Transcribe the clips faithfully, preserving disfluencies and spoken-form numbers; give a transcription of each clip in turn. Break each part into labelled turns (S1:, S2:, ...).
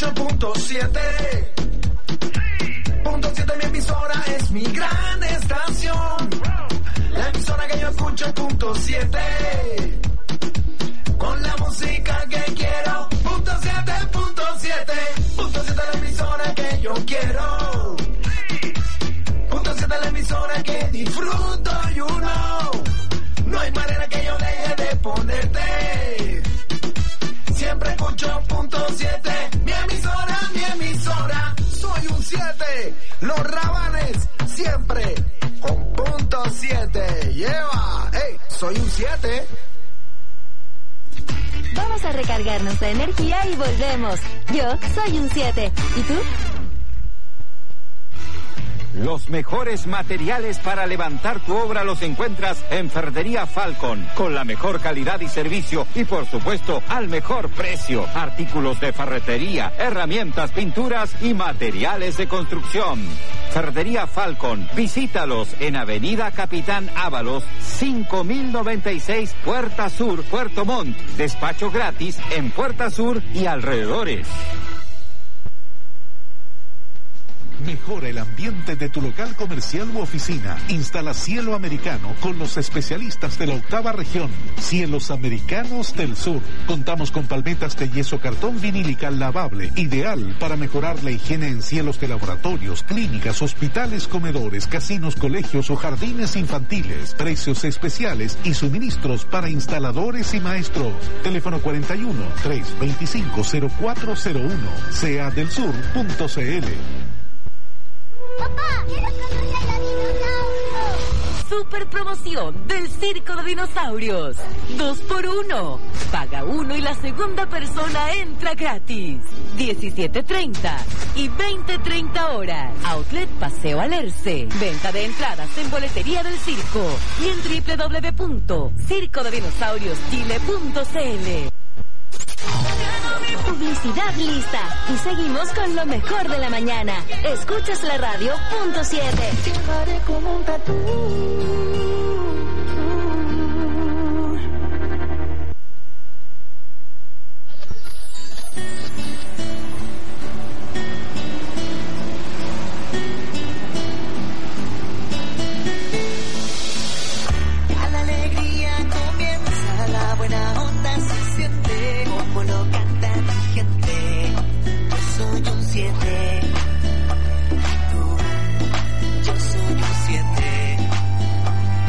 S1: escucho punto siete. Punto siete mi emisora es mi gran estación. La emisora que yo escucho punto siete. Con la música que quiero. Punto siete, punto siete. Punto siete la emisora que yo quiero. Punto siete la emisora que disfruto, you know. No hay manera que yo deje de ponerte. Siempre escucho punto siete. Mi emisora, mi emisora. Soy un siete. Los Rabanes siempre con punto siete. Lleva. Hey, soy un siete.
S2: Vamos a recargarnos de energía y volvemos. Yo soy un siete. ¿Y tú?
S3: Los mejores materiales para levantar tu obra los encuentras en Ferretería Falcon, con la mejor calidad y servicio y por supuesto al mejor precio. Artículos de ferretería, herramientas, pinturas y materiales de construcción. Ferretería Falcon, visítalos en Avenida Capitán Ábalos, cinco mil noventa y seis, Puerta Sur, Puerto Montt. Despacho gratis en Puerta Sur y alrededores.
S4: Mejora el ambiente de tu local comercial u oficina. Instala Cielo Americano con los especialistas de la octava región. Cielos Americanos del Sur. Contamos con palmetas de yeso cartón vinílica lavable, ideal para mejorar la higiene en cielos de laboratorios, clínicas, hospitales, comedores, casinos, colegios o jardines infantiles. Precios especiales y suministros para instaladores y maestros. Teléfono cuarenta y uno, trescientos veinticinco, cero cuatro cero uno. sea del sur punto c l.
S5: ¡Papá! ¡Quiero conocer a dinosaurios!
S6: Super promoción del Circo de Dinosaurios. Dos por uno. Paga uno y la segunda persona entra gratis. diecisiete treinta y veinte treinta horas. Outlet Paseo Alerce. Venta de entradas en boletería del circo y en doble u doble u doble u punto circo de dinosaurios chile punto c l.
S2: Publicidad lista. Y seguimos con lo mejor de la mañana. Escuchas la radio punto siete.
S1: Llevaré como un tatú.
S7: Ya la alegría comienza, la buena onda se siente, como lo canta mi gente. Yo soy un siete. Tú, yo soy un siete.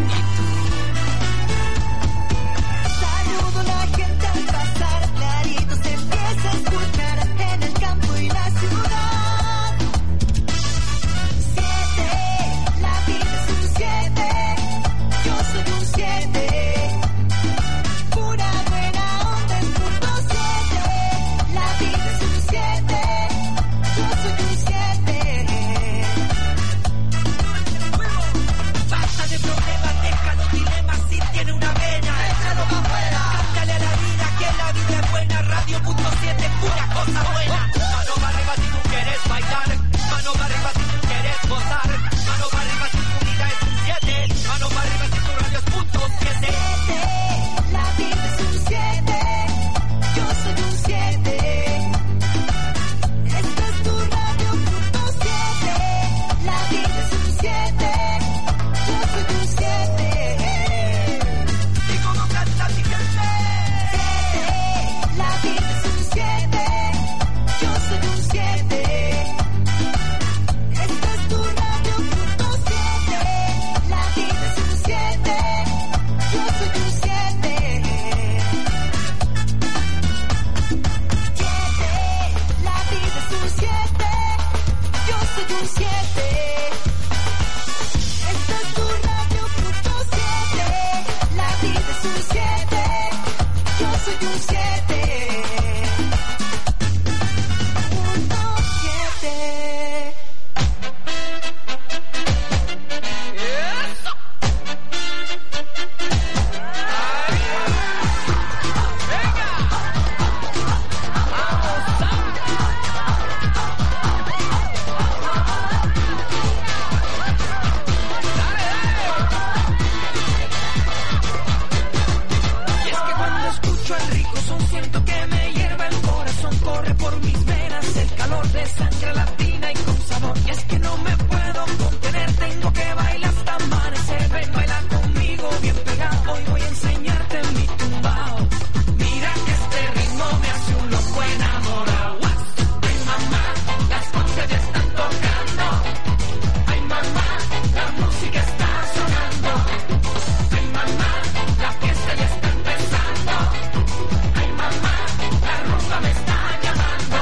S1: de sangre latina y con sabor. Y es que no me puedo contener, tengo que bailar hasta amanecer. Ven, baila conmigo bien pegado, hoy voy a enseñarte mi tumbao. Mira que este ritmo me hace un loco enamorado. Ay mamá, las cosas ya están tocando. Ay mamá, la música está sonando. Ay mamá, la fiesta ya está empezando. Ay mamá, la rumba me está llamando.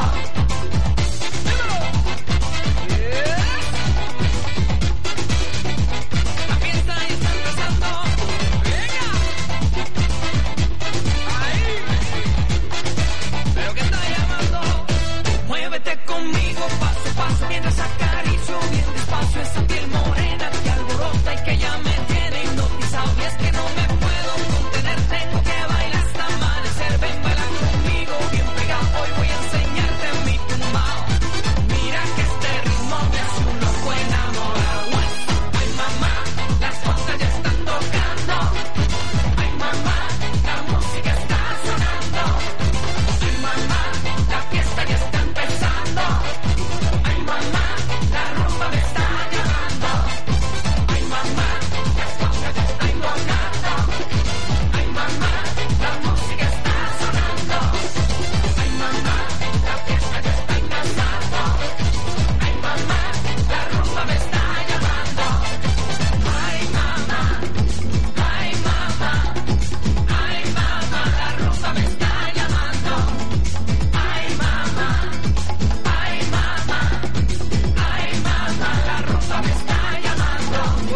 S1: Yeah. La fiesta ya está empezando. Venga. Ahí. Pero que está llamando. Muévete conmigo paso a paso mientras acaricio bien despacio esa piel morena que alborota y que ya me tiene hipnotizado. Y es que no me puedo contener, tengo que bailar hasta amanecer. Ven, baila conmigo bien pegado, hoy voy a enseñarte mi tumbao. Mira que este ritmo me hace un loco enamorado. Ay mamá, las cosas ya están tocando. Ay mamá, la música está sonando. Ay mamá, la fiesta ya está empezando. Ay mamá, la rumba me está llamando. Ay mamá, las cosas ya están tocando. Ay mamá, la música está sonando. Ay mamá, la fiesta ya está empezando. Ay mamá, la rumba me está llamando. Ay mamá, ay mamá, ay mamá, la rumba me está llamando. Ay mamá, ay mamá, ay mamá, la rumba me está llamando.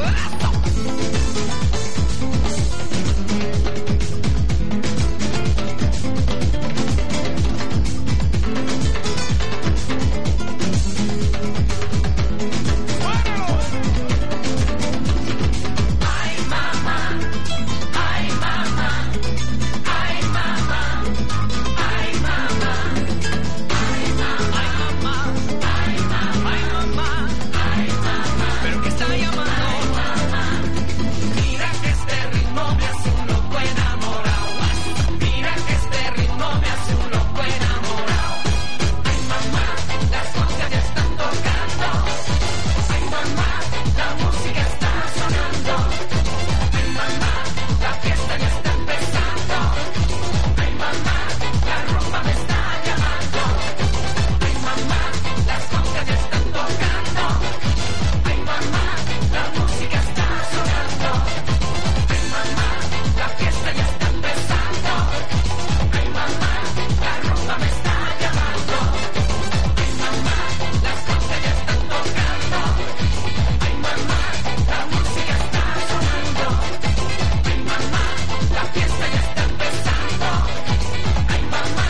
S1: Ay mamá, ay mamá, ay mamá, ay mamá, ay mamá, ay mamá, ay mamá, ay mamá, pero que está llamando. Mira que este ritmo me hace un loco enamorado. Mira que este ritmo me hace un loco enamorado. Ay mamá, las cosas ya están tocando. Ay mamá, la música está sonando. Ay mamá, la fiesta ya está empezando. Ay mamá, la rumba me está llamando. Ay mamá, las cosas ya están tocando. Ay mamá, la música está sonando. Ay mamá, la fiesta ya está empezando. Ay mamá, la rumba me está llamando. Ay mamá, las cosas ya están tocando. Ay mamá, la música está sonando. Ay mamá, la fiesta ya está empezando. Ay mamá.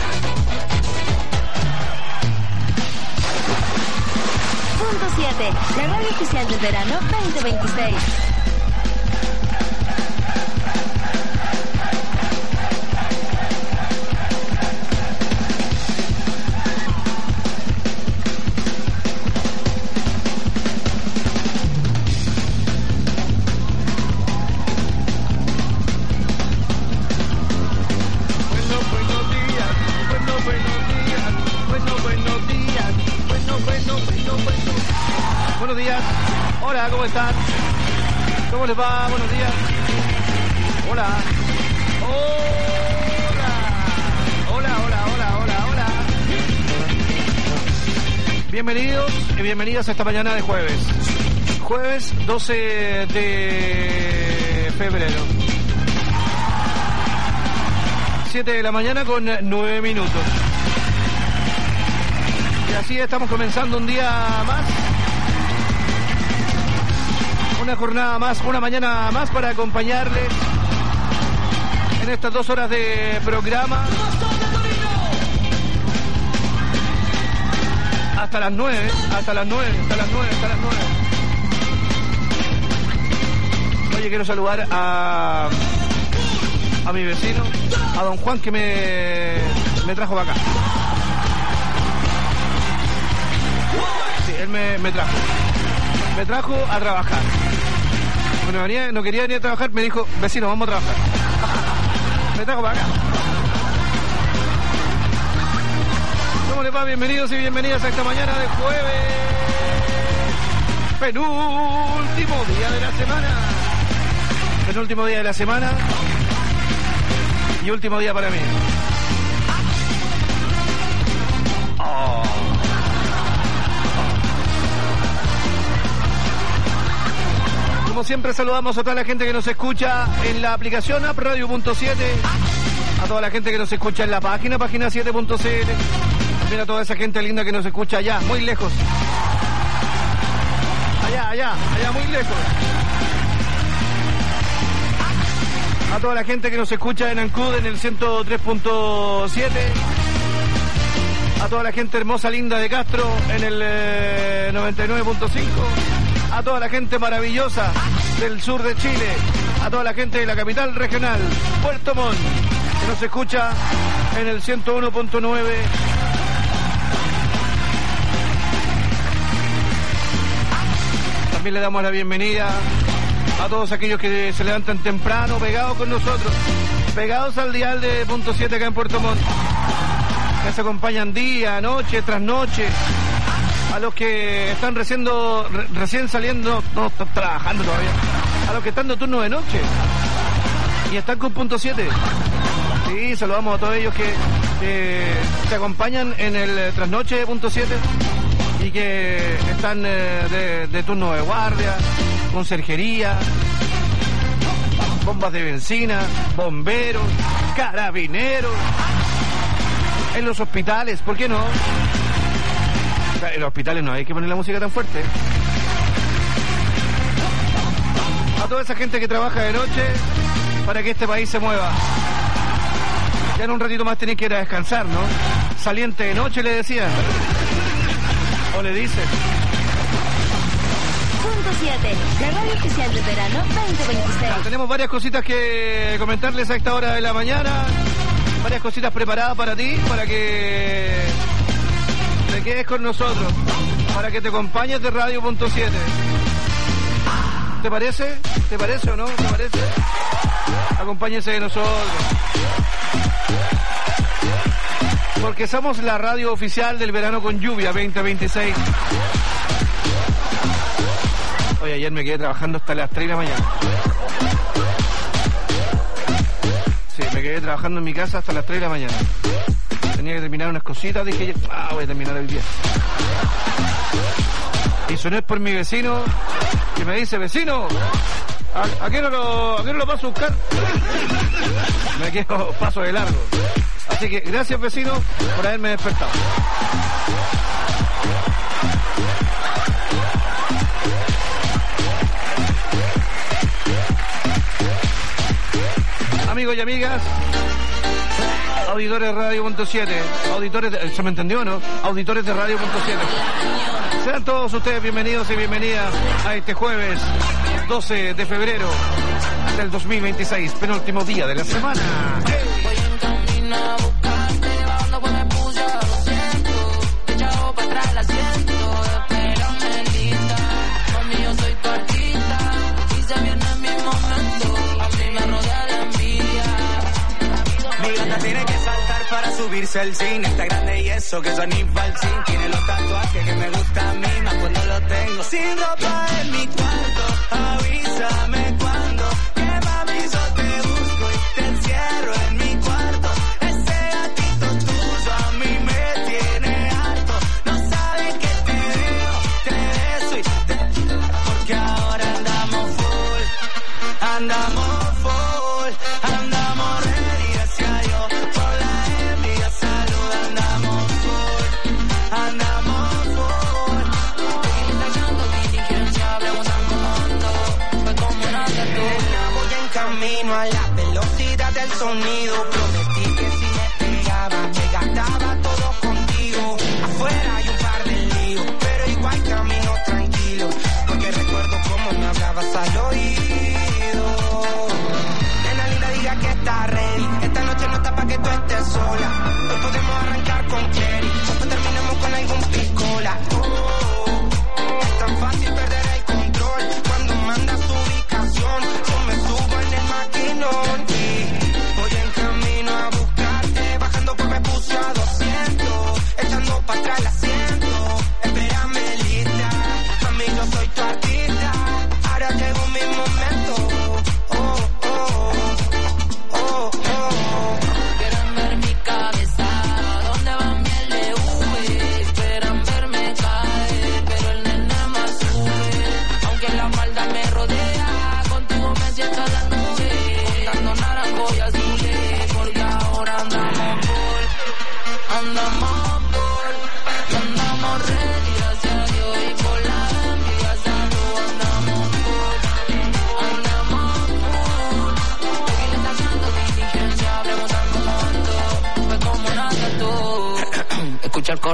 S2: Punto siete, la radio oficial del verano veinte veintiséis.
S8: Bueno, buenos días, bueno, buenos días, bueno, buenos días, bueno, bueno, bueno, bueno. Buenos días, hola, ¿cómo están? ¿Cómo les va? Buenos días. Hola. Hola. Hola, hola, hola, hola, hola. Bienvenidos y bienvenidas a esta mañana de jueves. Jueves doce de febrero. siete de la mañana con nueve minutos. Y así estamos comenzando un día más. Una jornada más, una mañana más para acompañarles en estas dos horas de programa. Hasta las nueve, hasta las nueve, hasta las nueve, hasta las nueve. Oye, quiero saludar a... a mi vecino, a don Juan, que me, me trajo para acá. Sí, él me, me trajo. Me trajo a trabajar. Bueno, venía, no quería venir a trabajar, me dijo, vecino, vamos a trabajar. Me trajo para acá. ¿Cómo les va? Bienvenidos y bienvenidas a esta mañana de jueves. Penúltimo día de la semana. Penúltimo día de la semana. Y último día para mí. Oh. Como siempre saludamos a toda la gente que nos escucha en la aplicación App Radio punto siete, a toda la gente que nos escucha en la página, página siete punto c l, también a toda esa gente linda que nos escucha allá, muy lejos. Allá, allá, allá muy lejos. A toda la gente que nos escucha en Ancud en el ciento tres punto siete. A toda la gente hermosa, linda de Castro en el eh, noventa y nueve punto cinco. A toda la gente maravillosa del sur de Chile. A toda la gente de la capital regional, Puerto Montt, que nos escucha en el ciento uno punto nueve. También le damos la bienvenida a todos aquellos que se levantan temprano, pegados con nosotros, pegados al dial de punto siete acá en Puerto Montt, que se acompañan día, noche tras noche, a los que están recién, re, recién saliendo, no, están trabajando todavía, a los que están de turno de noche y están con punto siete. Sí, saludamos a todos ellos que, que se acompañan en el trasnoche de punto siete y que están eh, de, de turno de guardia, conserjería, bombas de benzina, bomberos, carabineros, en los hospitales, ¿por qué no? En los hospitales no hay que poner la música tan fuerte. A toda esa gente que trabaja de noche para que este país se mueva. Ya en un ratito más tienen que ir a descansar, ¿no? Saliente de noche le decían. O le dicen.
S2: Punto siete, la radio oficial de verano veinte veintiséis.
S8: Ya, tenemos varias cositas que comentarles a esta hora de la mañana. Varias cositas preparadas para ti, para que te quedes con nosotros, para que te acompañes de Radio punto siete. ¿Te parece? ¿Te parece o no? ¿Te parece? Acompáñense de nosotros. Porque somos la radio oficial del verano con lluvia veinte veintiséis. Oye, ayer me quedé trabajando hasta las tres de la mañana. Sí, me quedé trabajando en mi casa hasta las tres de la mañana. Tenía que terminar unas cositas, dije, ah, voy a terminar el día. Y eso no es por mi vecino, que me dice, vecino, ¿a, a qué no lo, a qué no lo paso a buscar? Me quedo paso de largo. Así que gracias, vecino, por haberme despertado. Amigos y amigas, auditores de Radio punto siete, auditores de, ¿se me entendió o no? Auditores de Radio punto siete. Sean todos ustedes bienvenidos y bienvenidas a este jueves doce de febrero del dos mil veintiséis, penúltimo día de la semana.
S9: Tiene que saltar para subirse al cine. Está grande y eso que son infalsín. Tiene los tatuajes que me gustan a mí, más cuando los tengo sin ropa en mi cuarto. Avísame cuando, que mami yo te busco y te encierro en mi cuarto. Ese gatito tuyo a mí me tiene harto. No sabes que te veo, te beso y te... Porque ahora andamos full, andamos full, andamos ready hacia yo. Camino a la velocidad del sonido. Prometí que si me pegaba, me gastaba todo contigo. Afuera hay un par de líos, pero igual camino tranquilo. Porque recuerdo cómo me hablabas al oído. Nena linda, diga que está ready. Esta noche no está pa' que tú estés sola. Hoy podemos arrancar con Cherry. Después terminamos con algún piscola. Oh, es tan fácil perder el control cuando mandas tu ubicación. Yo me subo en el maquinón y voy en camino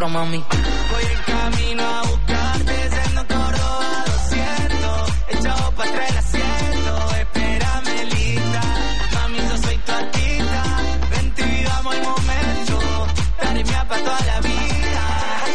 S9: coro, mami. Voy en camino a buscarte, siendo Córdoba doscientos, echado pa' atrás el asiento, espérame lista, mami, yo soy tu artista, vente y vivamos el momento, daré mía pa' toda la vida.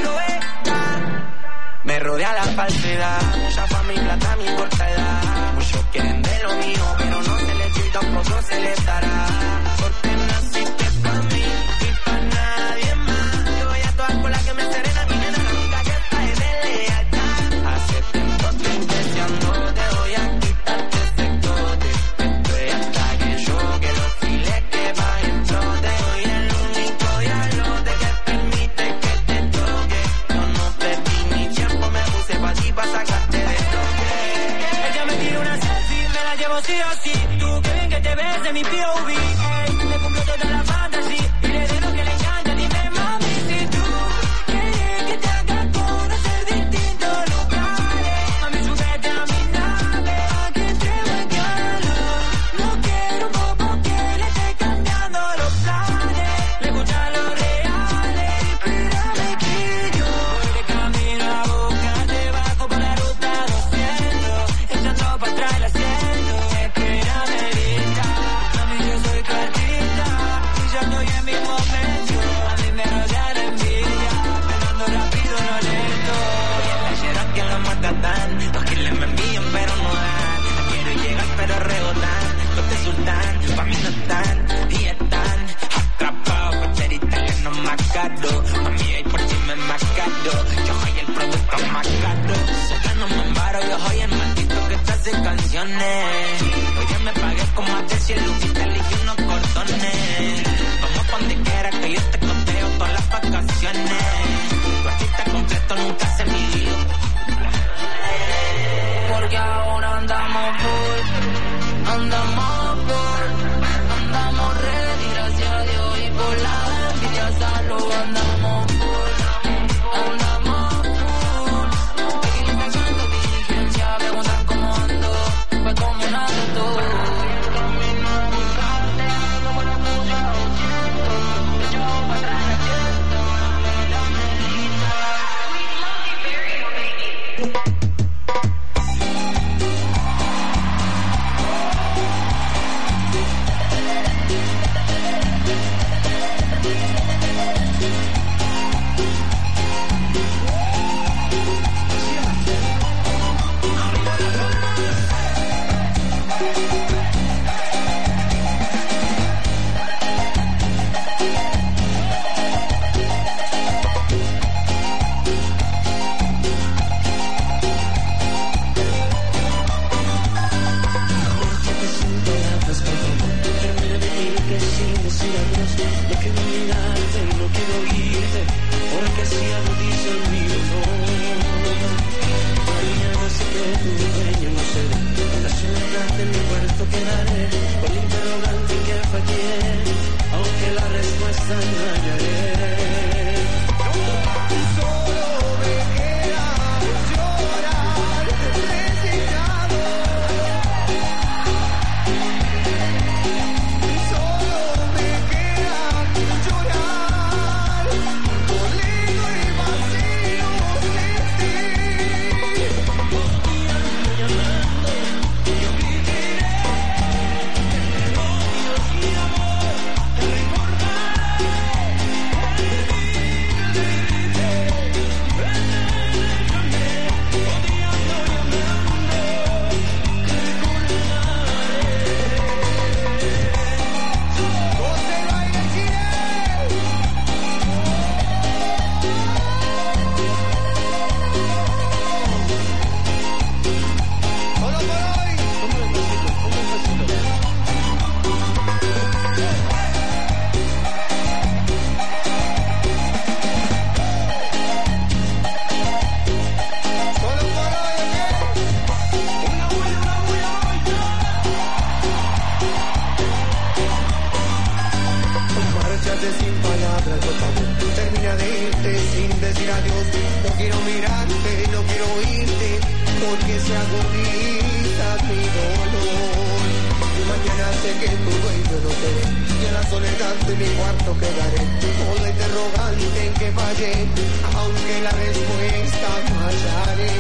S9: Me rodea la falsedad, mucha fama y plata me importa edad, muchos quieren de lo mío, pero no se les y tampoco se les dará, porque naciste pa' mí y pa' nadie más, yo voy a todas con la que me serena, mi nena, la única que está es de lealtad, hace tiempo estoy deseando, te voy a quitarte ese cote, estoy hasta que yo, que los files que bajen trote, soy el único diablote que permite que te toque, yo no perdí mi tiempo, me puse pa' ti pa' sacarte de toque, ella me tira una selfie, me la llevo sí o sí, tú que bien que te ves de mi P O V, ey, me cumplo toda la fantasía, y le de lo que le encanta, dime mami, si tú quieres que te haga conocer distintos lugares, mami, súbete a mi nave, pa' que entremos en calor, no quiero un bobo que le esté cambiando los planes, le gustan los reales, espérame que yo voy de camino a buscarte, bajo por la ruta doscientos, echando pa' atrás el asiento, espérame lista, mami, yo soy tu artista, y yo estoy en mi momento, a mí me rodea la envidia, penando rápido no lento, y en la Xerox que lo mata tan, los que le me envían pero no dan, quiero llegar pero rebotan, los de sultán, pa' mí no están, y están atrapados, cocherita que no más caro, a mí hay por ti me más caro, yo soy el producto más caro, sé que no me embaro, yo soy el maldito que te hace canciones, oye me pagué como a ver si el Lucita elige unos cordones, vamos pa' donde quiera que yo te costeo todas las vacaciones, tu artista completo nunca se midió, porque ahora andamos full, andamos full, andamos ready, gracias a Dios y por la envidia salud, andamos full, andamos full, aquí me canto diligencia, preguntan cómo ando, pues como nada todo, camino a buscarte, ando con la puta doscientos, echado pa' atrás el asiento, dame lista, we love you very baby.
S1: porque se agudiza mi dolor. Mañana
S10: sé que tu dueño no te ve, y en la soledad de mi cuarto quedaré, solo interrogante en que fallé, aunque la respuesta no hallaré.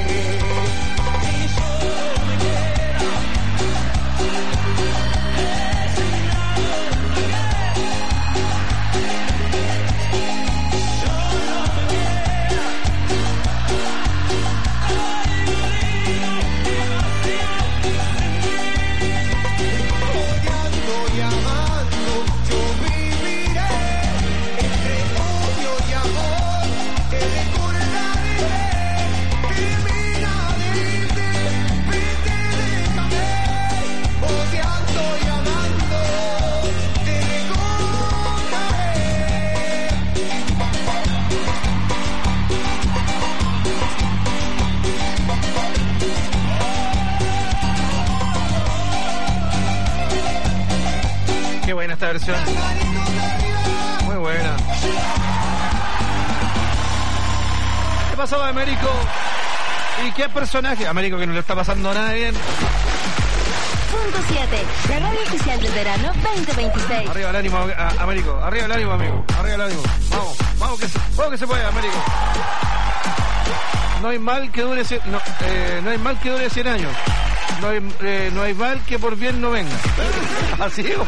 S8: Qué buena esta versión. Muy buena. ¿Qué pasó, Américo? ¿Y qué personaje? Américo, que no le está pasando nada bien.
S2: Punto siete. La radio oficial del verano veinte veintiséis.
S8: Arriba el ánimo, a, Américo. Arriba el ánimo, amigo. Arriba el ánimo. Vamos, vamos que se, vamos que se puede, Américo. No hay mal que dure cien, no, eh, no hay mal que dure cien años. No hay, eh, no hay mal que por bien no venga. Así es.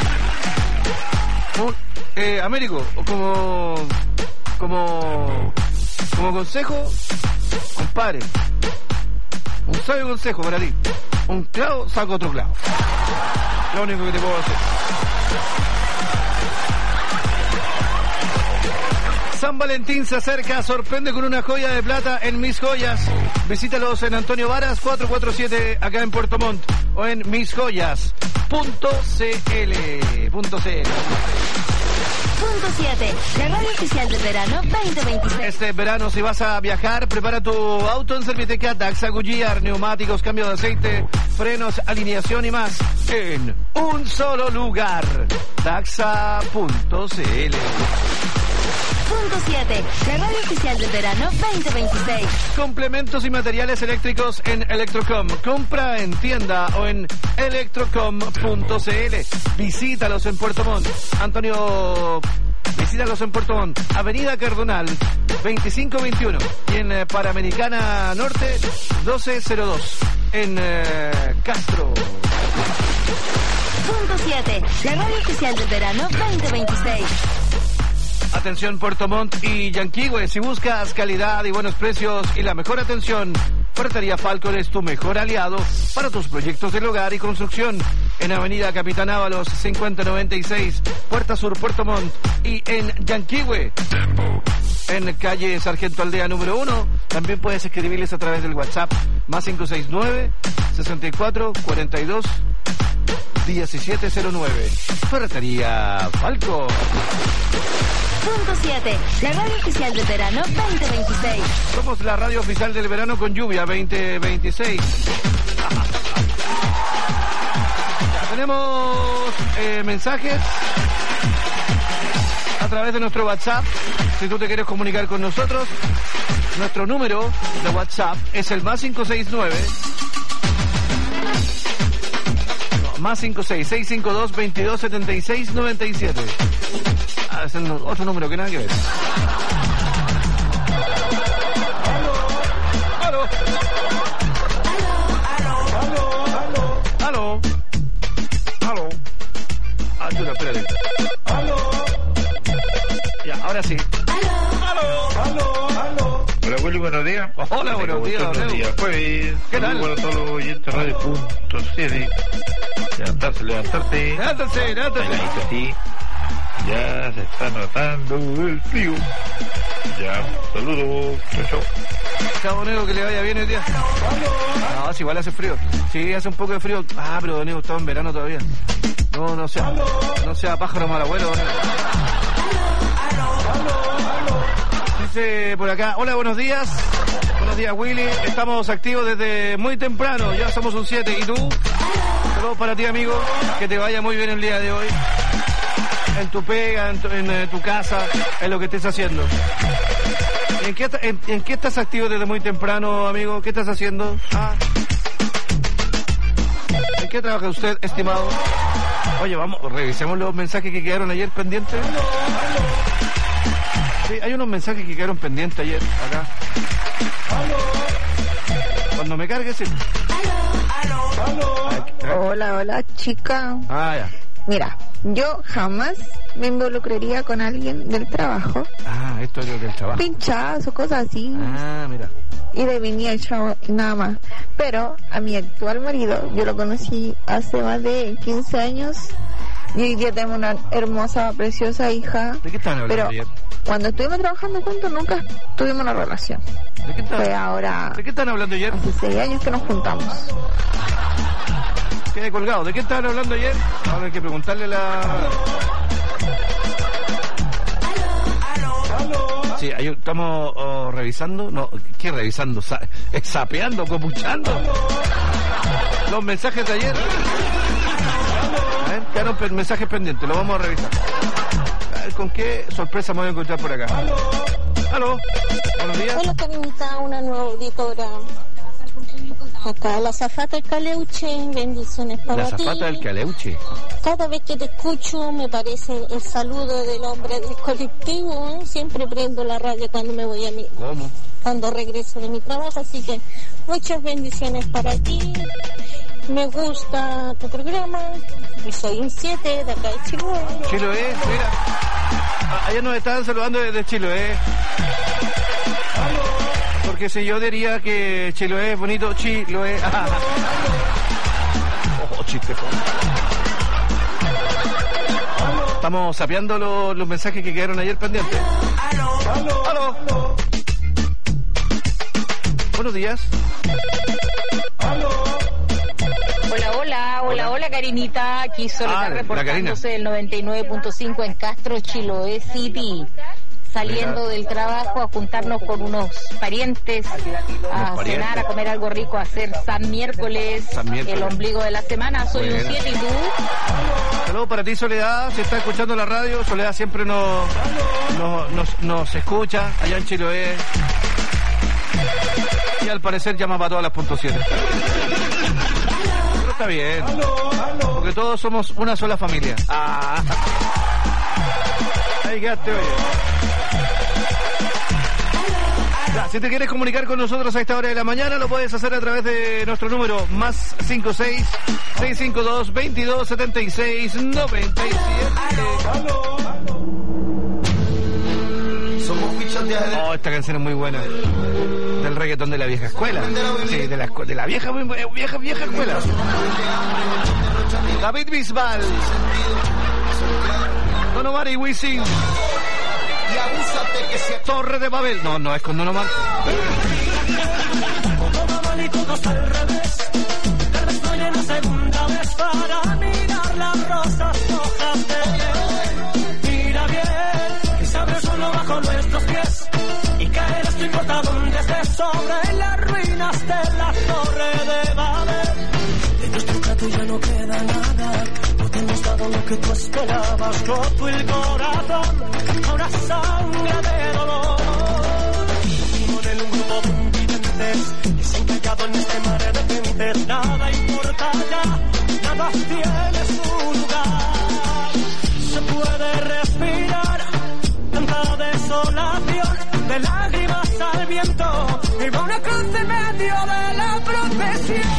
S8: Un, eh, Américo, como, como, como consejo, compadre, un sabio consejo para ti. Un clavo saca otro clavo. Lo único que te puedo hacer. San Valentín se acerca, sorprende con una joya de plata en Mis Joyas. Visítalos en Antonio Varas cuatrocientos cuarenta y siete acá en Puerto Montt o en mis joyas punto c l. Punto c l.
S2: Punto siete. La radio oficial del verano veinte veintiséis.
S8: Este verano, si vas a viajar, prepara tu auto en Serviteca Daxa Goodyear, neumáticos, cambio de aceite, frenos, alineación y más en un solo lugar. Daxa punto c l.
S2: Punto siete. La radio oficial del verano veinte veintiséis.
S8: Complementos y materiales eléctricos en Electrocom. Compra en tienda o en electrocom punto c l. Visítalos en Puerto Montt. Antonio, visítalos en Puerto Montt. Avenida Cardonal veinticinco veintiuno. Y en eh, Panamericana Norte doce cero dos. En eh, Castro.
S2: Punto siete. La radio oficial del verano veinte veintiséis.
S8: Atención Puerto Montt y Yanquihue, si buscas calidad y buenos precios y la mejor atención, Ferretería Falcon es tu mejor aliado para tus proyectos del hogar y construcción. En Avenida Capitán Ábalos cincuenta noventa y seis, Puerta Sur, Puerto Montt, y en Yanquihue, en calle Sargento Aldea número uno. También puedes escribirles a través del WhatsApp más cinco seis nueve, sesenta y cuatro, cuarenta y dos, diecisiete cero nueve. Ferretería Falcon.
S2: Punto siete. La radio oficial del verano veinte veintiséis.
S8: Somos la radio oficial del verano con lluvia veinte veintiséis. Ya, tenemos eh, mensajes a través de nuestro WhatsApp. Si tú te quieres comunicar con nosotros, nuestro número de WhatsApp es el más cinco seis nueve. Más cinco seis seis cinco dos veintidós setenta y seis noventa y siete. Ah, es el otro número que nada que ver. Aló. Aló. Aló. Aló. Aló. Aló. Ah, espera, espérate. Aló. Ya, ahora sí. Aló. Aló. Aló.
S11: Hola, Willy, buenos días.
S8: Hola, buenos días.
S11: Buenos días, jueves.
S8: ¿Qué tal?
S11: Bueno, todos los oyentes radio punto c. Levantarse, levantarse.
S8: Levántate, levántate.
S11: Ahí, sí. Ya se está notando el frío. Ya, saludos. Chao, chao.
S8: Chao, Nego, que le vaya bien el día. No, si igual hace frío. Sí, hace un poco de frío. Ah, pero Nego, estaba en verano todavía. No, no sea, no sea pájaro mal abuelo, Nego. Dice por acá, hola, buenos días. Buenos días, Willy. Estamos activos desde muy temprano. Ya somos un siete. ¿Y tú? Saludos para ti, amigo. Que te vaya muy bien el día de hoy. En tu pega, en tu, en, en tu casa, en lo que estés haciendo. ¿En qué, en, ¿En qué estás activo desde muy temprano, amigo? ¿Qué estás haciendo? ¿Ah? qué trabaja usted, estimado? Oye, vamos, revisemos los mensajes que quedaron ayer pendientes. Sí, hay unos mensajes que quedaron pendientes ayer, acá. Cuando me cargue, sí.
S12: Hola, hola, chica.
S8: Ah, ya.
S12: Mira, yo jamás me involucraría con alguien del trabajo.
S8: Ah, esto es lo del trabajo.
S12: Pinchazo, cosas así.
S8: Ah, mira.
S12: Y de mi niña y nada más. Pero a mi actual marido, yo lo conocí hace más de quince años. Y hoy día tenemos una hermosa, preciosa hija.
S8: ¿De qué estaban hablando
S12: pero
S8: ayer?
S12: Cuando estuvimos trabajando juntos nunca tuvimos una relación.
S8: ¿De qué están,
S12: Fue ahora...
S8: ¿De qué están hablando ayer?
S12: Hace seis años que nos juntamos.
S8: Quedé colgado. ¿De qué estaban hablando ayer? Ahora hay que preguntarle a la... Sí, ahí estamos oh, revisando. No, ¿qué revisando? Sa eh, sapeando, copuchando. Los mensajes de ayer. A ver, quedaron pe mensajes pendientes. Los vamos a revisar. A ver, ¿con qué sorpresa me voy a encontrar por acá? ¿Aló? Buenos días.
S13: Hola, Karinita, una nueva auditora. Acá la azafata del Caleuche, bendiciones para ti.
S8: La azafata del Caleuche.
S13: Cada vez que te escucho me parece el saludo del hombre del colectivo, ¿eh? Siempre prendo la radio cuando me voy a mi...
S8: ¿Cómo?
S13: Cuando regreso de mi trabajo, así que muchas bendiciones para ti. Me gusta tu programa. Y soy un siete de acá de Chiloé.
S8: Chiloé, mira. Ayer nos estaban saludando desde Chiloé. Porque si yo diría que Chiloé es bonito, Chiloé. Ojo, chiste. Estamos sapeando los, los mensajes que quedaron ayer pendientes. ¡Aló! ¡Aló! Buenos días.
S14: Hola, hola, hola, hola, Karinita. Aquí Soledad ah, reportándose del noventa y nueve punto cinco en Castro, Chiloé City. Saliendo del trabajo a juntarnos con unos parientes, a parientes. cenar, a comer algo rico, a hacer San Miércoles, San Miércoles. El ombligo de la semana. Soy Buena. un siete y tú.
S8: Saludos para ti, Soledad. Si está escuchando la radio, Soledad siempre nos, nos, nos, nos escucha allá en Chiloé. Y al parecer llama para todas las punto siete. Pero está bien, porque todos somos una sola familia. Ah. Ahí quedaste, oye. Ya, si te quieres comunicar con nosotros a esta hora de la mañana, lo puedes hacer a través de nuestro número más cinco seis, seis cinco dos, veintidós setenta y seis, noventa y siete. Oh, esta canción es muy buena. Del reggaetón de la vieja escuela. Sí, de la, de la vieja, vieja, vieja escuela. David Bisbal. Don Omar y Wisin. Torre de Babel. No, no es con Don Omar.
S15: Al revés, tal vez estoy en la segunda vez para mirar las rosas hojas de piel. Mira bien, que se abre solo bajo nuestros pies y caerás, no importa dónde estés, sobre las ruinas de la Torre de Babel. De nuestro plato ya no queda nada, no te hemos dado lo que tú esperabas, roto el corazón, ahora sangre de dolor. Vivo en un grupo de invidentes que se han callado en este mar de gentes, nada importa ya, nada tiene su lugar. Se puede respirar tanta desolación, de lágrimas al viento, y va una cruz en medio de la profesión.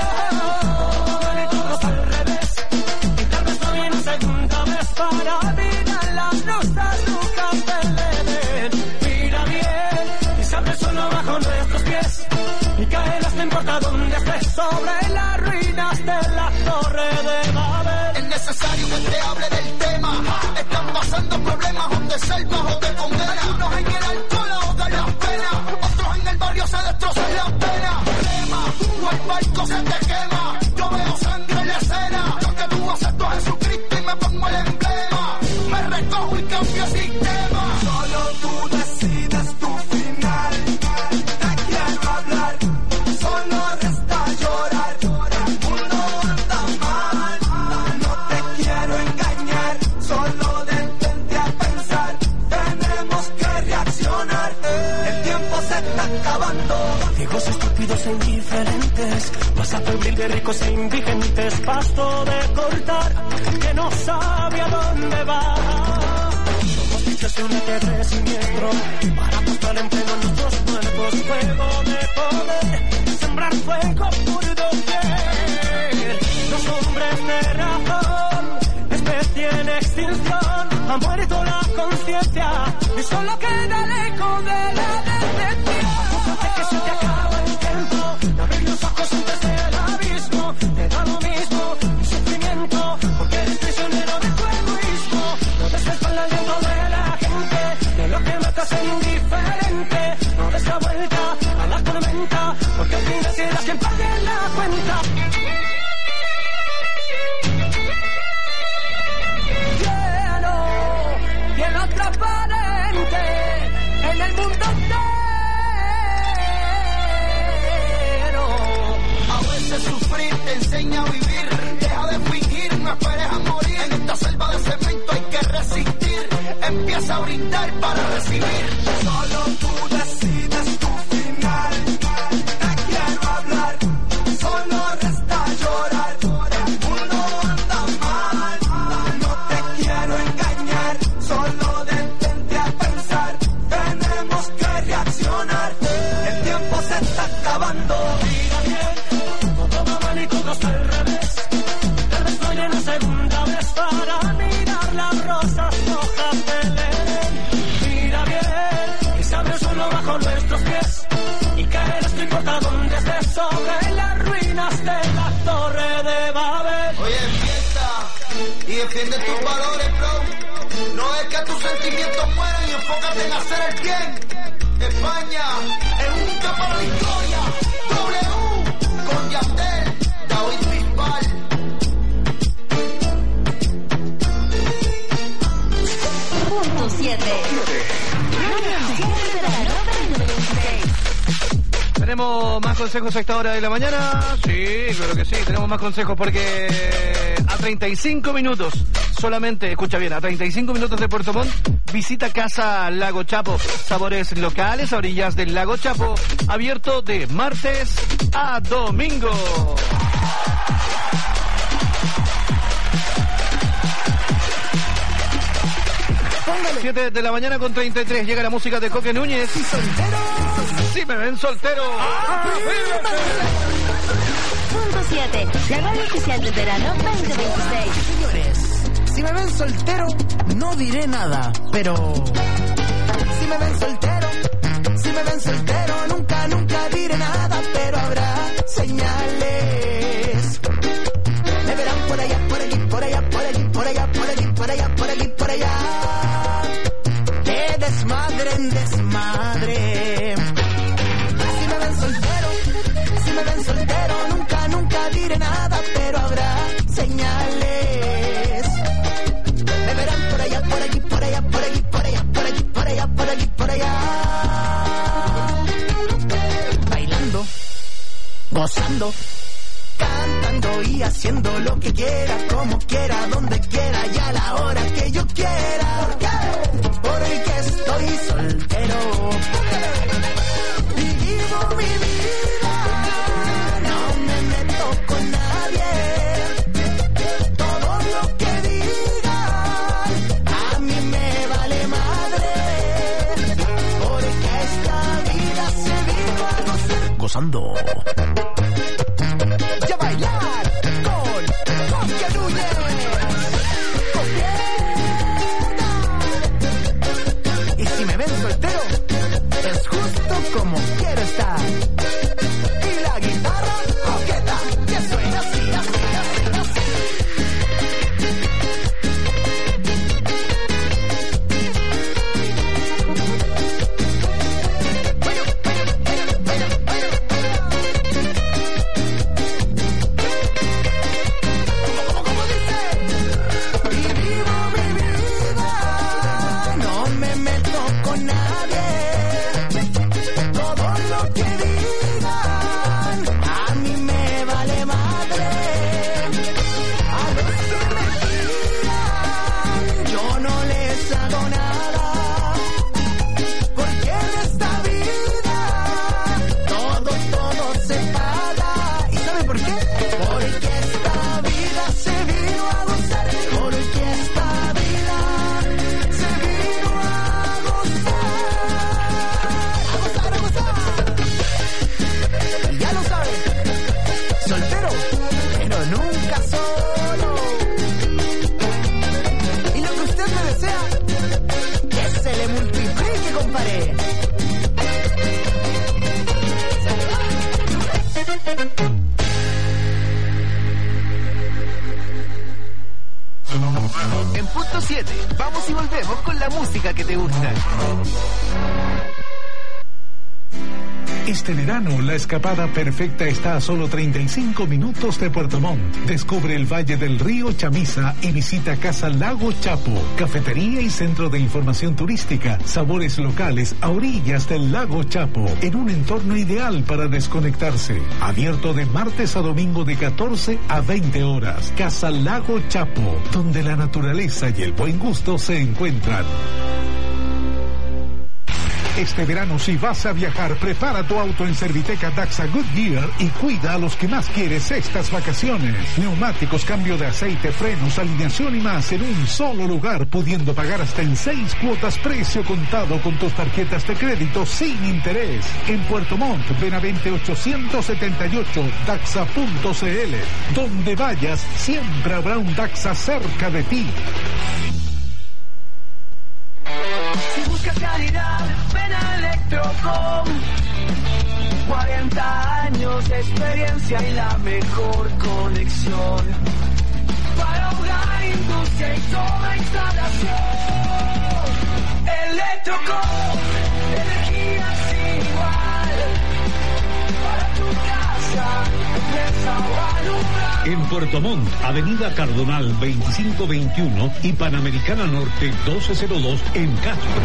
S15: Al revés, y tal vez no viene segunda vez para mirar las rosas lucas del Edén. Mira bien, y se abre solo bajo nuestros pies y caerás, no importa dónde estés, sobre las ruinas de la Torre de Babel.
S16: Es necesario que te hable del tema. Están pasando problemas donde selva o de condena. Unos en el alcohol ahogan las penas, otros en el barrio se destrozan las penas. Tema, o el barco se te quema. Yo veo sangre en la escena. Lo que tú haces tú a Jesucristo y me pongo el emblema. Me recojo y cambio el sistema. Solo tú decides tu final. Te quiero hablar, solo resta llorar. El mundo anda mal, no te quiero engañar. Solo detente a pensar en acabando.
S15: Ciegos, estúpidos e indiferentes, masa febril de ricos e indigentes, pasto de cortar que no sabe a dónde va. Somos bichos de un E T V siniestro para apostar en pleno nuestros cuerpos. Fuego de poder, sembrar fuego por doquier. Los hombres de razón, especie en extinción, ha muerto la conciencia y solo queda el eco de la decepción. Hace que se te acaba el tiempo de abrir los ojos antes del abismo. Te da lo mismo el sufrimiento porque eres prisionero de tu egoísmo. No des la espalda al viento de la gente, de lo que matas es indiferente. No des la vuelta a la tormenta porque al final serás quien pague la cuenta. Transparente en el mundo entero.
S16: A veces sufrir te enseña a vivir. Deja de fingir, no esperes a morir. En esta selva de cemento hay que resistir. Empieza a brindar para recibir. Solo tú decides tu final. Te quiero hablar, solo resta llorar. El mundo anda mal, no te quiero engañar. Solo el tiempo se está acabando.
S15: Mira bien, todo va mal y todo está al revés. Tal vez no llegue una segunda vez para mirar las rosas rojas del Edén. Mira bien, que se abre el suelo bajo nuestros pies y caerás no importa dónde estés, sobre las ruinas de la torre de Babel.
S16: Oye, empieza y defiende tus valores, bro. No es que tus sentimientos mueran y enfócate en hacer el bien. España es un para la historia. W con Yandel, David Bisbal.
S2: Punto siete.
S8: ¿Tenemos más consejos a esta hora de la mañana? Sí, claro que sí, tenemos más consejos porque a treinta y cinco minutos solamente, escucha bien, a treinta y cinco minutos de Puerto Montt, visita Casa Lago Chapo, sabores locales a orillas del Lago Chapo, abierto de martes a domingo. siete de la mañana con treinta y tres, llega la música de Coque Núñez.
S16: ¿Y solteros?
S8: Si me ven soltero. ¡Ah,
S2: Punto siete, la radio oficial del verano veinte veintiséis.
S17: Señores, si me ven soltero, no diré nada, pero... Si me ven soltero, si me ven soltero, nunca, nunca diré nada, pero habrá señales. Me verán por allá, por allí, por allá, por allí, por allá, por allí, por allá, por allí, por allá. De desmadre en desmadre. Si me ven soltero, si me ven soltero, nunca, nunca diré nada, pero habrá señales. Me verán por allá, por allí, por allá, por allí, por allá, por allí, por allá, por allí, por allá. Bailando, gozando, cantando y haciendo lo que quiera, como quiera, donde quiera y a la hora que yo quiera. ¿Por qué? Porque estoy soltero y vivo mi vida. No me meto con nadie. Todo lo que digan a mí me vale madre. Porque esta vida se vive a gozar. Gozando. Y a bailar con Coque Núñez. Y si me ven soltero, es justo como quiero estar. Y la guitarra coqueta, que suena así, así, así, así. ¿Cómo, cómo dice? Y vivo mi vida, no me meto con nadie. Todo lo
S18: siete. Vamos y volvemos con la música que te gusta.
S4: Este verano, la escapada perfecta está a solo treinta y cinco minutos de Puerto Montt. Descubre el Valle del Río Chamisa y visita Casa Lago Chapo, cafetería y centro de información turística, sabores locales a orillas del Lago Chapo, en un entorno ideal para desconectarse. Abierto de martes a domingo de catorce a veinte horas. Casa Lago Chapo, donde la naturaleza y el buen gusto se encuentran. Este verano, si vas a viajar, prepara tu auto en Serviteca Daxa Goodyear y cuida a los que más quieres estas vacaciones. Neumáticos, cambio de aceite, frenos, alineación y más en un solo lugar, pudiendo pagar hasta en seis cuotas precio contado con tus tarjetas de crédito sin interés. En Puerto Montt, Benavente ochocientos setenta y ocho, daxa punto c l. Donde vayas, siempre habrá un Daxa cerca de ti.
S1: Si buscas calidad, ven a Electrocom. cuarenta años de experiencia y la mejor conexión. Para hogar, industria y toda instalación. Electrocom, energía sin igual. Para tu casa, empresa o alumbrar.
S19: En Puerto Montt, Avenida Cardonal veinticinco veintiuno y Panamericana Norte doce cero dos en Castro.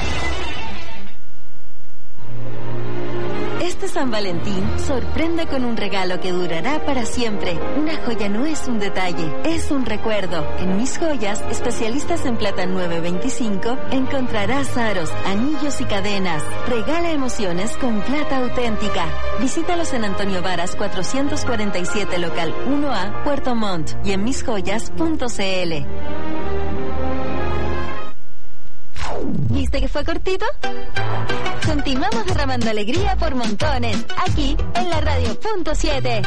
S2: Este San Valentín sorprende con un regalo que durará para siempre. Una joya no es un detalle, es un recuerdo. En Mis Joyas, especialistas en plata nueve veinticinco, encontrarás aros, anillos y cadenas. Regala emociones con plata auténtica. Visítalos en Antonio Varas cuatrocientos cuarenta y siete, local uno A, Puerto Montt, y en mis joyas punto c l. ¿Viste que fue cortito? Continuamos derramando alegría por montones, aquí en la radio punto siete.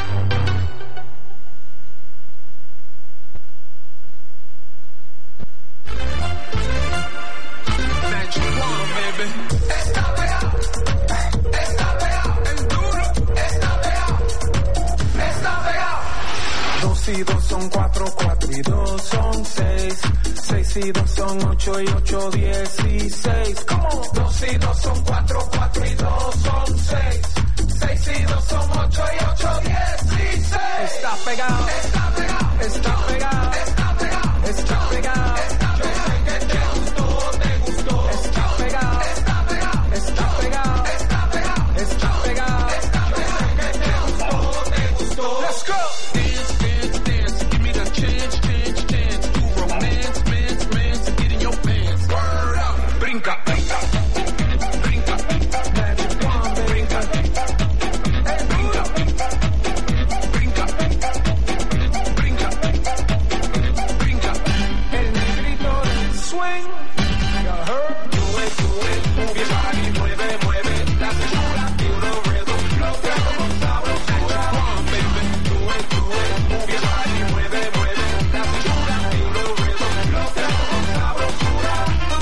S1: Está pegado, está pegado, el duro, está pegado, está pegado. Dos y dos son cuatro, cuatro y dos son seis. Seis y dos son ocho y ocho, dieciséis. ¿Cómo? Dos y dos son cuatro, cuatro y dos son seis. Seis y dos son ocho y ocho, dieciséis. Está pegado, está pegado, está pegado, está pegado, está pegado. Yo sé que te gustó, te gustó. Está pegado, está pegado, está pegado, está pegado, está pegado. Yo sé que te gustó, te gustó. Let's go. Dance, dance, dance. Give me the chance, chance, chance to romance. Brinca, brinca, brinca, Magic Wand, brinca, brinca, brinca, brinca, brinca, el negrito del swing, you heard, do it, do it, move your body, mueve, mueve, la cintura, feel the rhythm, lo que hago sabrosura, baby, do it, do it, move your body, mueve, mueve, la cintura, feel the rhythm, lo que hago sabrosura.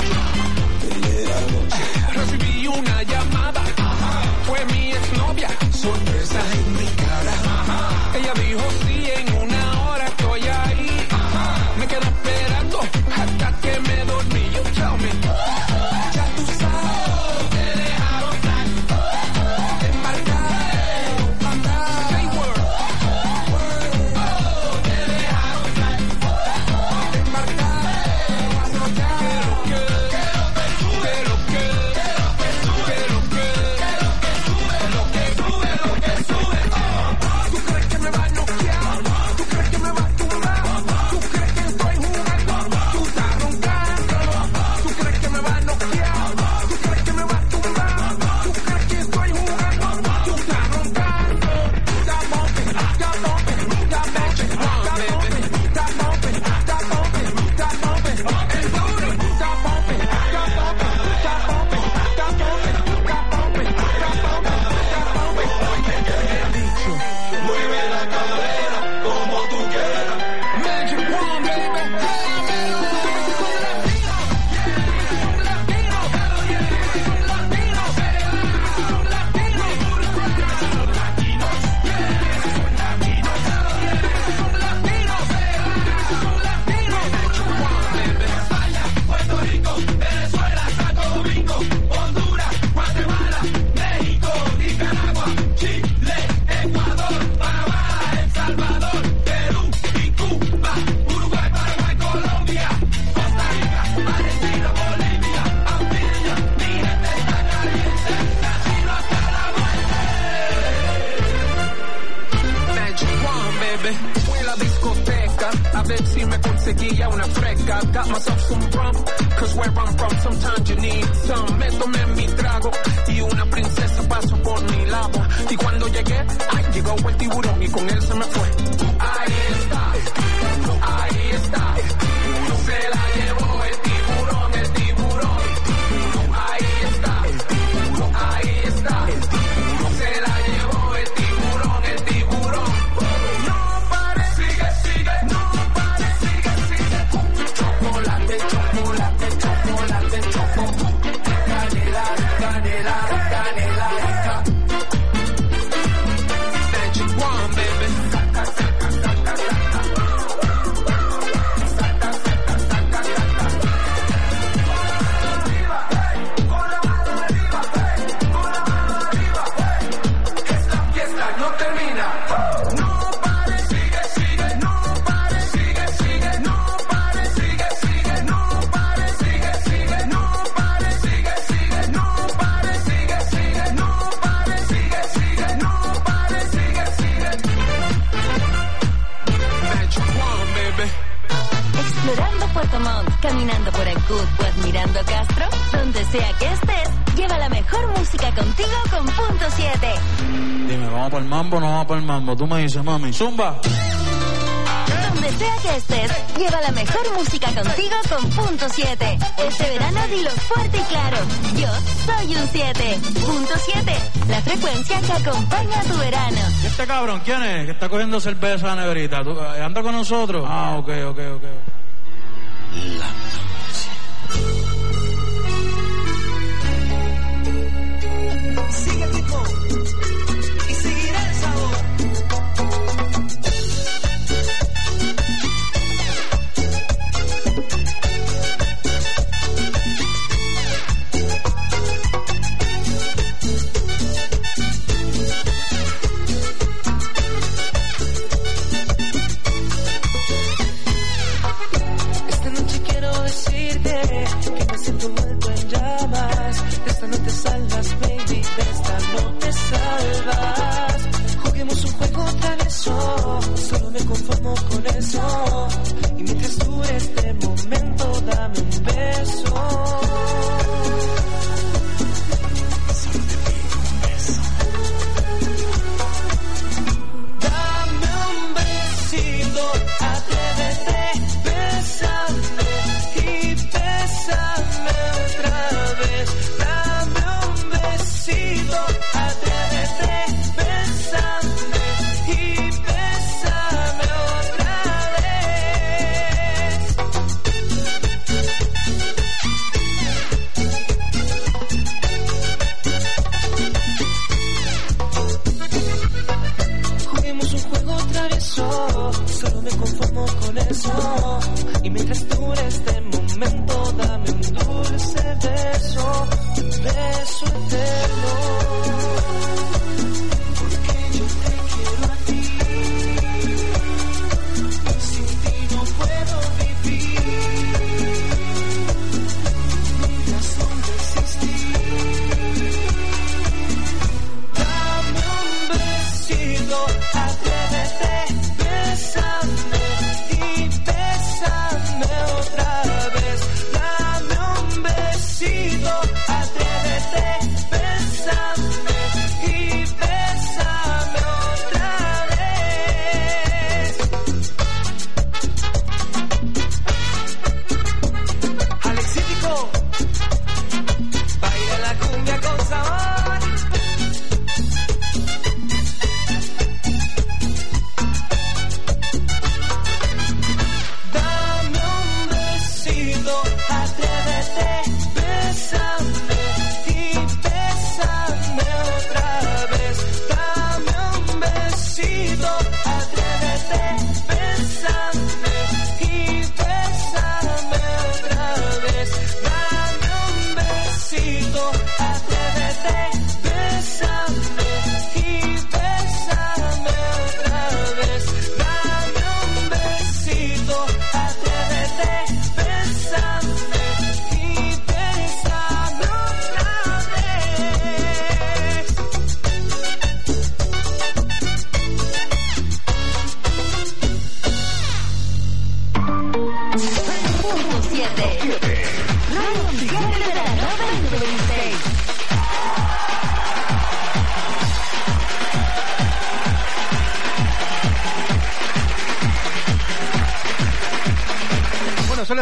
S1: Recibí una llamada, fue mi exnovia, sorpresa en mi cara. Ella dijo sí, en una hora estoy ahí. Me quedé esperando hasta que me dormí. You tell me, ya tú sabes, te dejaron salir, embarcar, mandar, say word, word, oh, te dejaron salir, embarcar, pasotear, que lo que, que lo que, que lo que, que lo que sube, lo que sube, lo que sube, oh.
S20: baby. Fui a la discoteca a ver si me conseguía una fresca. Got myself some rum, cause where I'm from sometimes you need some. Me tomé mi trago y una princesa pasó por mi lado. Y cuando llegué, ay, llegó el tiburón y con él se me fue. Ahí está, ahí está. Se la llevó el tiburón, el tiburón. Ahí está, ahí está. Se la llevó el tiburón, el tiburón. No pare, sigue, sigue, no pare, sigue, sigue. Chocolate, chocolate, chocolate, chocolate. Canela, canela, canela. Magic one, baby.
S2: Explorando Puerto Montt, caminando por Ancud o admirando Castro, donde sea que estés, lleva la mejor música contigo con Punto siete.
S21: Dime, ¿vamos para el mambo o no vamos para el mambo? Tú me dices, mami, zumba.
S2: Donde sea que estés, lleva la mejor música contigo con Punto siete. Este verano dilo fuerte y claro, yo soy un siete. Punto siete, la frecuencia que acompaña a tu verano.
S21: ¿Y este cabrón quién es? Que está cogiendo cerveza a la neverita. ¿Tú, eh, ¿Anda con nosotros? Ah, ok, ok, ok. La
S7: sigue el ritmo y seguirá el sabor. Esta noche quiero decirte que me siento vuelto en llamas. De esta no te salvas, baby, de esta no te salvas. Juguemos un juego travieso, solo me conformo con eso. Y mientras dure este momento, dame un beso. Solo te pido un beso. Dame un besito, atrévete, bésame y bésame otra vez. Dame un besito, atrévete, bésame y bésame otra vez. Juguemos un juego travieso, solo me conformo con eso. Y mientras dure este momento, dame un dulce beso, un beso eterno. Porque yo te quiero a ti, sin ti no puedo vivir. Mi razón de existir. Dame un besito, atrévete, bésame y bésame otra vez. Dame un besito, atrévete, bésame y bésame otra vez. Alexítico, baila la cumbia con sabor.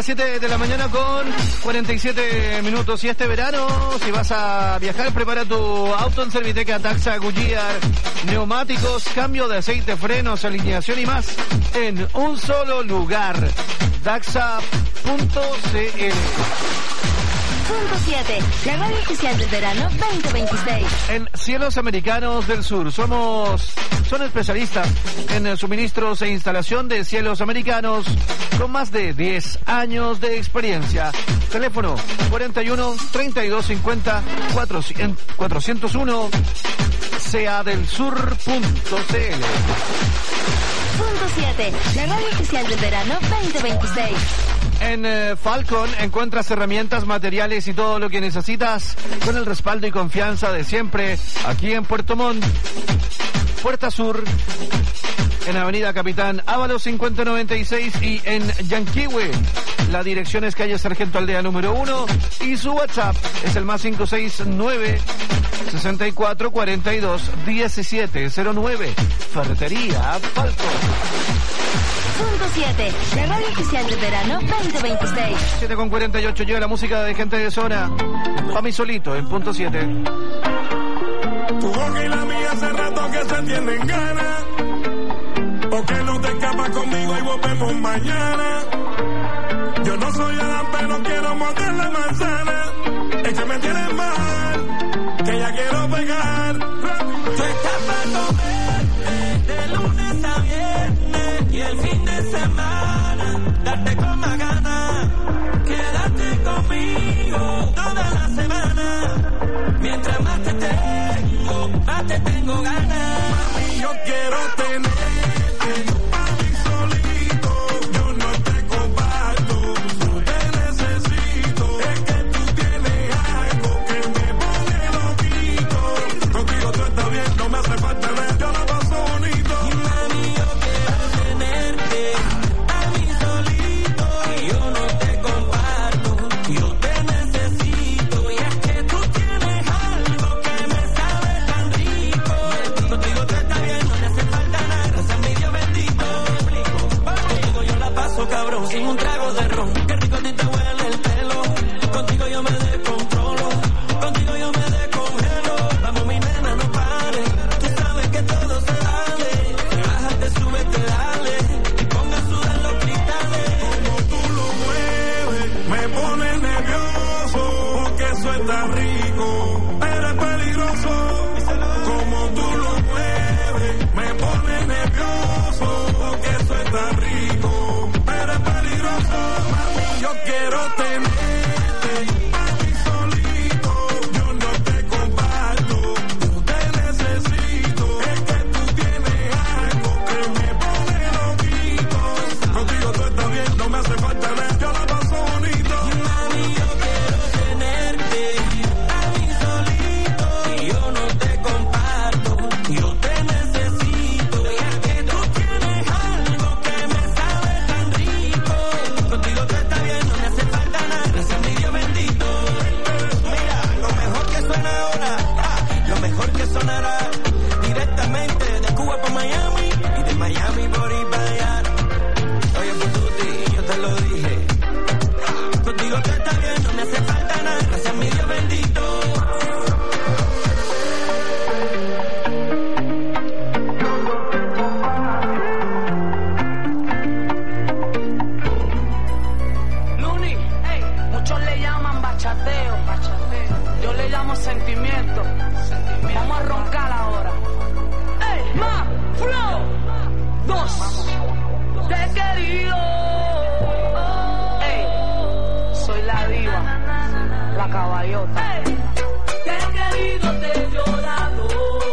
S8: las siete de la mañana con cuarenta y siete minutos. Y este verano, si vas a viajar, prepara tu auto en Serviteca Daxa Goodyear. Neumáticos, cambio de aceite, frenos, alineación y más en un solo lugar. Daxa punto c l.
S2: Punto siete, la radio oficial del verano veinte veintiséis.
S8: En Cielos Americanos del Sur somos, son especialistas en suministros e instalación de cielos americanos con más de diez años de experiencia. Teléfono cuarenta y uno, treinta y dos cincuenta, cuatrocientos uno, sea del sur punto c l.
S2: Punto siete, la radio oficial del verano veinte veintiséis.
S8: En eh, Falcon encuentras herramientas, materiales y todo lo que necesitas con el respaldo y confianza de siempre aquí en Puerto Montt. Puerta Sur, en Avenida Capitán Ábalos cincuenta noventa y seis y en Yanquihue. La dirección es calle Sargento Aldea número uno y su WhatsApp es el más cinco seis nueve, sesenta y cuatro, cuarenta y dos, diecisiete cero nueve. Ferretería Falcon.
S2: Punto siete, la radio oficial del verano veinte veintiséis.
S8: siete con cuarenta y ocho, llega la música de gente de zona. Pa' mí solito en punto siete.
S3: Tu boca y la mía hace rato que se tienen ganas. Porque no te escapas conmigo y volvemos mañana. Yo no soy Adán, pero quiero morder la manzana. Es que me tienes mal, que ya quiero pegar. Tú estás para comer de lunes a viernes y el fin de semana darte con más ganas. Quédate conmigo toda la semana. Mientras más te tengo, más te tengo ganas. Mami, yo quiero tenerte a mí solito. Yo no te comparto, yo te necesito. Es que tú tienes algo que me pone loquito. Contigo tú estás bien, no me hace falta nada, yo la paso bonito. Y mami, yo quiero tenerte a mí solito. Y yo no te comparto, yo te necesito. Y es que tú tienes algo que me sabe tan rico. Contigo tú estás bien, no me hace falta nada, gracias a mi Dios bendito. Contigo yo la paso cabrón, sin un trago de ron. Qué rico a ti te huele el pelo. Contigo yo me descontrolo, contigo yo me descongelo. Vamos mi nena, no pares, tú sabes que todo se vale. Te bajas, te subes, te dale, y ponga a sudar los cristales. Como tú lo mueves, me pones nervioso, porque eso está rico, pero es peligroso. Como tú lo mueves, me pones nervioso, porque eso está rico, pero es peligroso. Mami, yo quiero tenerte a mí solito. Yo no te comparto, yo te necesito. Es que tú tienes algo que me pone loquito. Contigo tú estás bien, no me hace falta nada, yo la paso bonito. Mami, yo quiero tenerte a mí solito. Y yo no te comparto, yo te necesito. Y es que tú tienes algo que me sabe tan rico. Contigo tú estás bien, no me hace falta nada, gracias a mi Dios bendito. Mira, lo mejor que suena ahora, ah, lo mejor que sonará directamente de Cuba para Miami y de Miami por ir para allá. Oye, Pututi, yo te lo dije. Contigo tú estás bien, no me hace falta nada, gracias a mi Dios bendito.
S22: Luni, ey, muchos le llaman bachateo, bachateo. Yo le llamo sentimiento. Vamos a roncar ahora. Ey, más flow. Dos. Te he querido. Ey, soy la diva, la caballota. Ey, te he querido, te he llorado,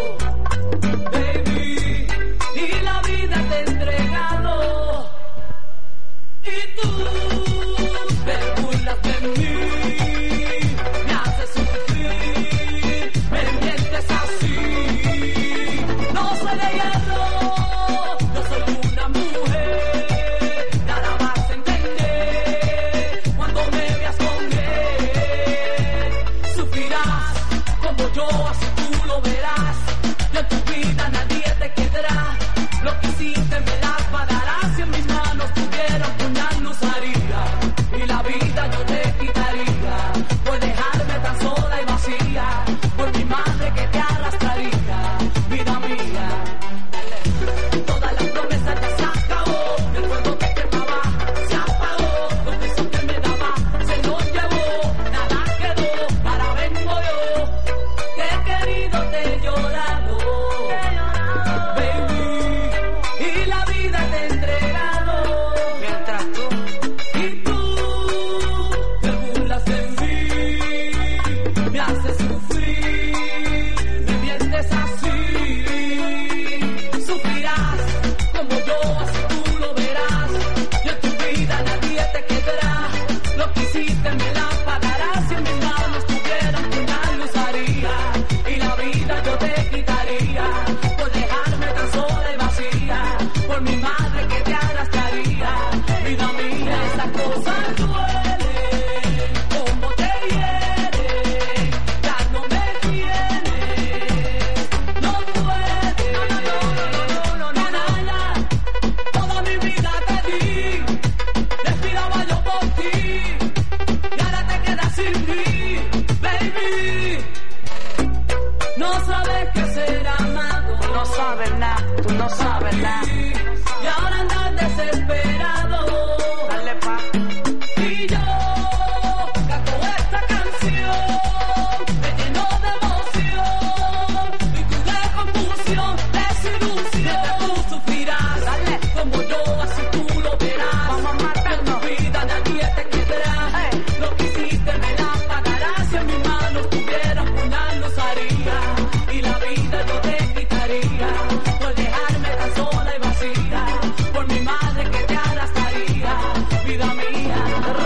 S22: baby, y la vida te he entregado. Y tú te burlas de mí, me haces sufrir, me mientes así. No soy de hierro, yo soy una mujer, nada vas a entender cuando me veas con él. Sufrirás como yo, así tú lo verás. Y en tu vida nadie te quedará. Lo que hiciste me las pagarás. Si en mis manos tuviera un puñal, lo usaría. Y
S9: sabes nada, tú no sabes nada.
S22: Y ahora andas desesperado.
S9: Dale pa.
S22: Y yo canto esta canción, me lleno de emoción y tú de confusión, desilusión. Tú sufrirás, dale, como yo, así tú lo verás.
S9: Vamos a matarnos.
S22: En tu vida nadie te quitará.
S9: Hey.
S22: Lo que hiciste me la pagarás. Si en mis manos tuviera un puñal los haría y la vida yo te quitaría por dejarme tan sola y vacía. Por mi madre que te arrastraría, vida mía.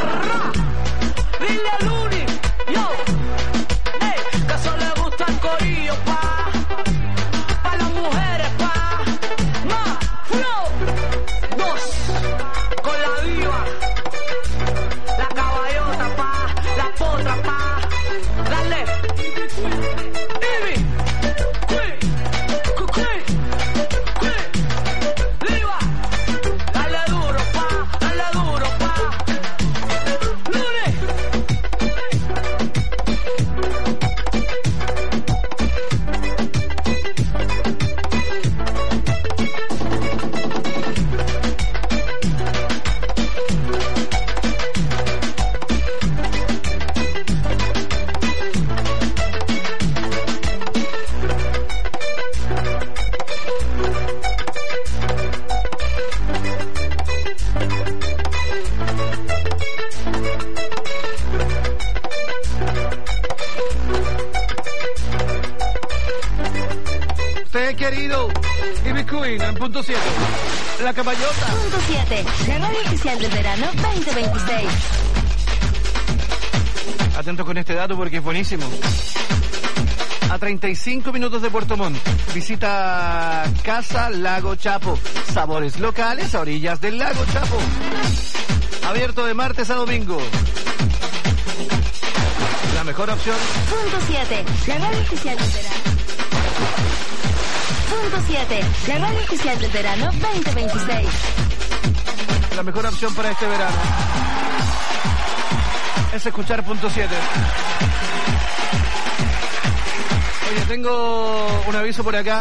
S9: Dile a Luni, yo, hey, que eso le gusta el corillo, pa, pa las mujeres, pa, más flow, dos, con la diva, la caballota, pa, la potra, pa, dale, Ivy, Queen, Queen, Queen, diva, dale duro, pa, dale duro, pa, Luni.
S8: Usted querido Ivy Queen en punto siete. La caballota.
S2: Punto siete, la radio oficial del verano veinte veintiséis.
S8: Atento con este dato porque es buenísimo. A treinta y cinco minutos de Puerto Montt, visita Casa Lago Chapo. Sabores locales a orillas del Lago Chapo. Abierto de martes a domingo. La mejor opción.
S2: Punto siete, la radio oficial del verano. Punto siete, la radio oficial del verano veinte veintiséis.
S8: La mejor opción para este verano es escuchar punto siete. Oye, tengo un aviso por acá.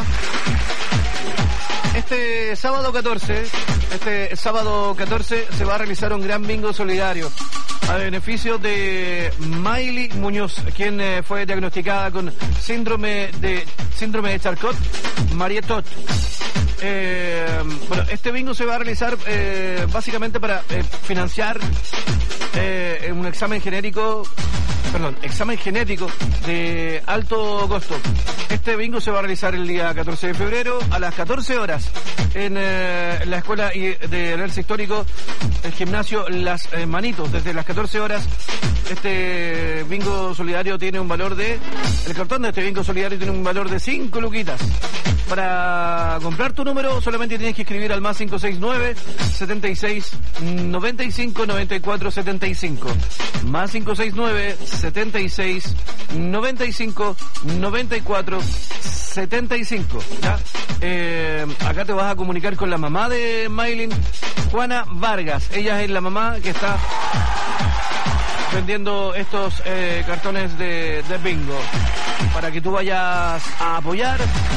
S8: Este sábado catorce, este sábado catorce se va a realizar un gran bingo solidario a beneficio de Miley Muñoz, quien eh, fue diagnosticada con síndrome de síndrome de Charcot, Marietot. Eh, bueno, este bingo se va a realizar eh, básicamente para eh, financiar eh, un examen genérico, perdón, examen genético de alto costo. Este bingo se va a realizar el día catorce de febrero a las catorce horas en, eh, en la escuela de análisis histórico, el gimnasio Las eh, Manitos. Desde las catorce horas, este bingo solidario tiene un valor de, el cartón de este bingo solidario tiene un valor de cinco luquitas. Para comprar tu número solamente tienes que escribir al más cinco seis nueve, setenta y seis, noventa y cinco, noventa y cuatro, setenta y cinco. Más cinco seis nueve, setenta y seis, noventa y cinco, noventa y cuatro, setenta y cinco. ¿Ya? Eh, acá te vas a comunicar con la mamá de Maylin, Juana Vargas. Ella es la mamá que está vendiendo estos eh, cartones de, de bingo para que tú vayas a apoyar.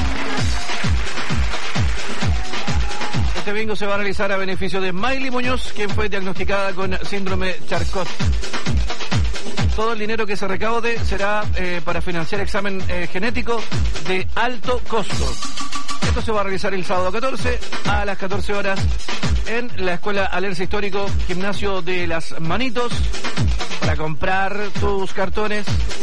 S8: Este bingo se va a realizar a beneficio de Miley Muñoz, quien fue diagnosticada con síndrome Charcot. Todo el dinero que se recaude será eh, para financiar examen eh, genético de alto costo. Esto se va a realizar el sábado catorce a las catorce horas en la Escuela Alerce Histórico, Gimnasio de Las Manitos. Para comprar tus cartones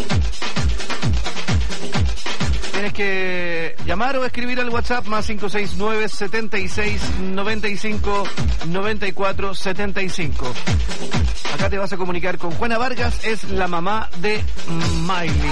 S8: tienes que llamar o escribir al WhatsApp más cinco seis nueve, setenta y seis, noventa y cinco, noventa y cuatro, setenta y cinco. Acá te vas a comunicar con Juana Vargas, es la mamá de Miley.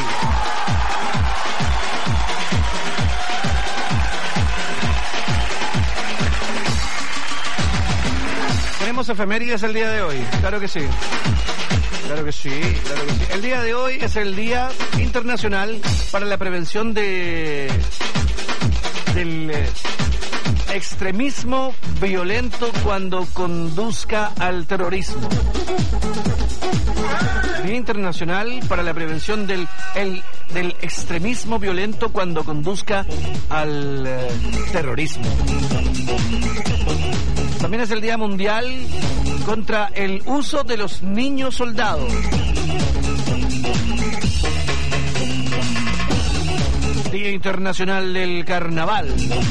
S8: Tenemos efemérides el día de hoy, claro que sí. Claro que sí, claro que sí. El día de hoy es el Día Internacional para la Prevención de del eh, extremismo violento cuando conduzca al terrorismo. Día Internacional para la Prevención del el del extremismo violento cuando conduzca al eh, terrorismo. También es el Día Mundial contra el uso de los niños soldados. Día Internacional del Carnaval.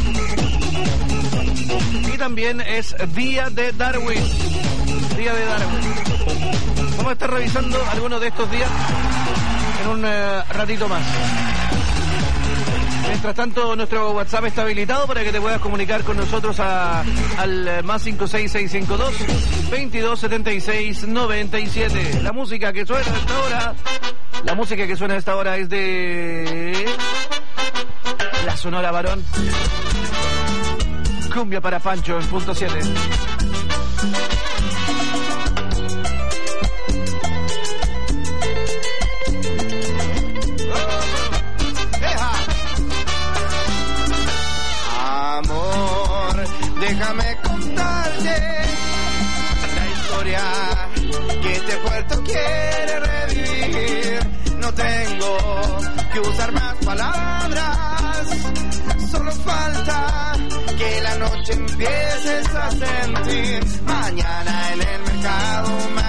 S8: Y también es Día de Darwin. Día de Darwin. Vamos a estar revisando algunos de estos días en un uh, ratito más. Mientras tanto, nuestro WhatsApp está habilitado para que te puedas comunicar con nosotros a, al más cinco seis seis cinco dos, veintidós setenta y seis noventa y siete. La música que suena a esta hora, la música que suena a esta hora es de la Sonora Varón. Cumbia para Pancho en punto siete.
S10: Déjame contarte la historia que este puerto quiere revivir. No tengo que usar más palabras, solo falta que la noche empieces a sentir. Mañana